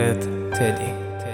Привет, Тедди.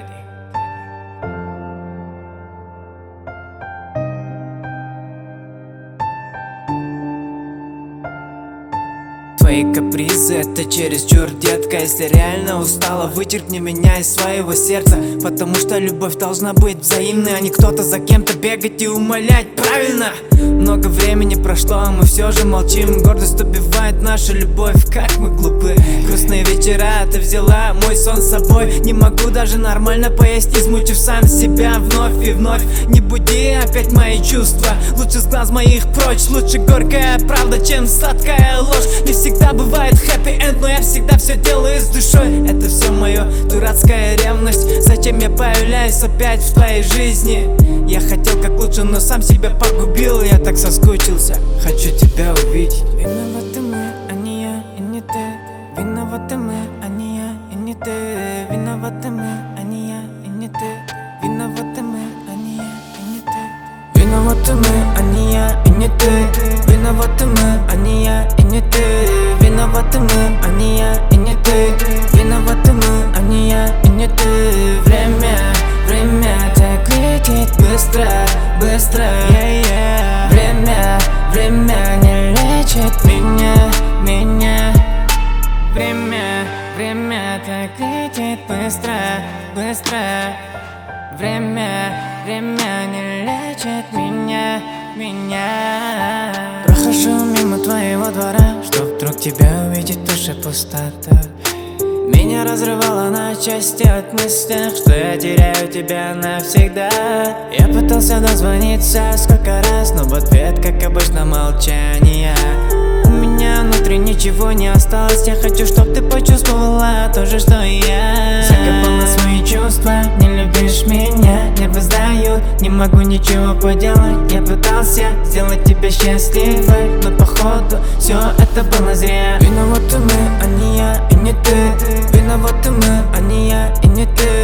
Твои капризы — это чересчур, детка. Если реально устала, вычеркни меня из своего сердца. Потому что любовь должна быть взаимной, а не кто-то за кем-то бегать и умолять. Правильно? Много времени прошло, а мы все же молчим. Гордость убивает нашу любовь, как мы глупы. Грустные вечера ты взяла мой сон с собой. Не могу даже нормально поесть, измучив сам себя вновь и вновь. Не буди опять мои чувства, лучше с глаз моих прочь. Лучше горькая правда, чем сладкая ложь. Не всегда бывает happy end, но я всегда все делаю с душой. Это все мое дурацкая ревность. Зачем я появляюсь опять в твоей жизни? Я хотел как лучше, но сам себя погубил. Я так соскучился, хочу тебя увидеть. Виноваты мы, а не я и не ты. Виноваты мы, а не я и не ты. Виноваты мы, а не я и не ты. Виноваты мы, а не я и не ты. Виноваты мы, а не я и не ты. Виноваты мы, а не я и не ты. Виноваты мы, а не я и не ты. Виноваты мы, а не я и не ты. Время так летит быстро, быстро, Время не лечит меня. Время так летит быстро, быстро. Время не лечит меня. Прохожу мимо твоего двора, чтоб вдруг тебя увидеть, в душе пустота. Меня разрывало на части от мысли, что я теряю тебя навсегда. Я пытался дозвониться сколько раз, но в ответ, как обычно, молчание. У меня внутри ничего не осталось. Я хочу, чтоб ты почувствовала то же, что и я. Закопала свои чувства, не любишь меня, не воздаю, не могу ничего поделать. Я пытался сделать тебя счастливой, но походу все это было зря. Виноваты мы, а не я и не ты. Виноваты мы, а не я и не ты.